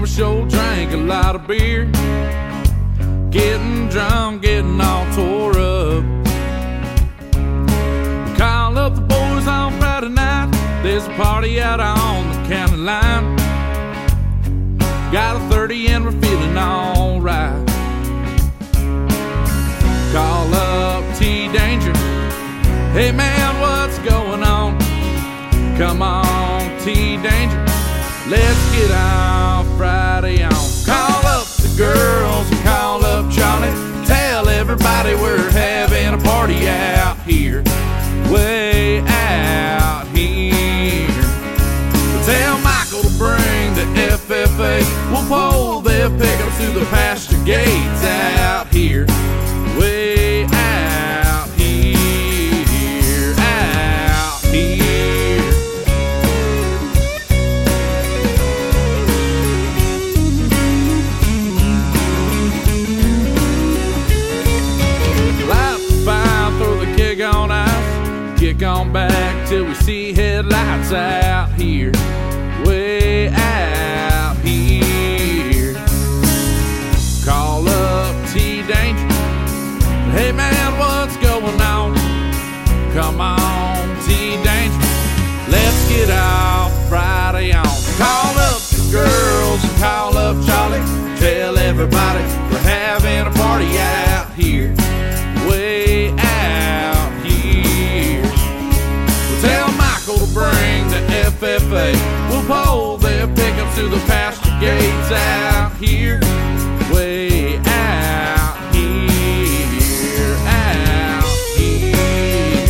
we sure drank a lot of beer, getting drunk, getting all tore up. Call up the boys on Friday night, there's a party out on the county line. Got a 30 and we're feeling alright. Call up T-Danger, hey man, what's going on? Come on, T-Danger, let's get out Friday on. Call up the girls and call up Charlie, tell everybody we're having a party out here, way out here. Tell Michael to bring the FFA, we'll pull their pickups through the pasture gates out here, way out here, out here. Light the fire, throw the keg on ice, kick on back till we see headlights out here, way out here. Call up T-Danger, hey man, what's going on? Come on, T-Danger, let's get off Friday on. Call up the girls and call up Charlie, tell everybody we're having a party out here, way out here. Well, tell Michael to bring the FFA, we'll pull their pickups through the pasture gates out here, way out here, out here.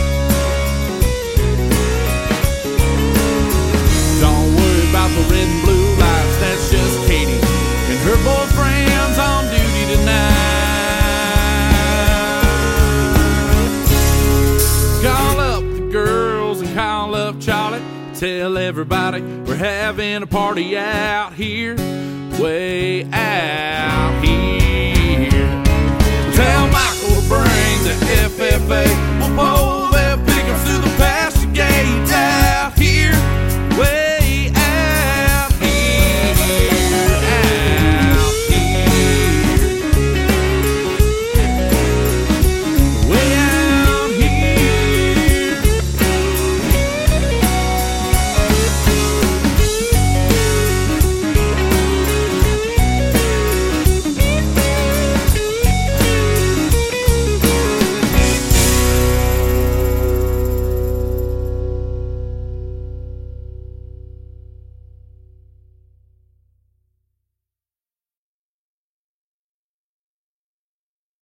Don't worry about the red and blue lights, that's just Katie and her boyfriend's on duty tonight. Call up the girls and call up Charlie, tell everybody we're having a party out here, way out here. Tell Michael to bring the FFA, we'll pull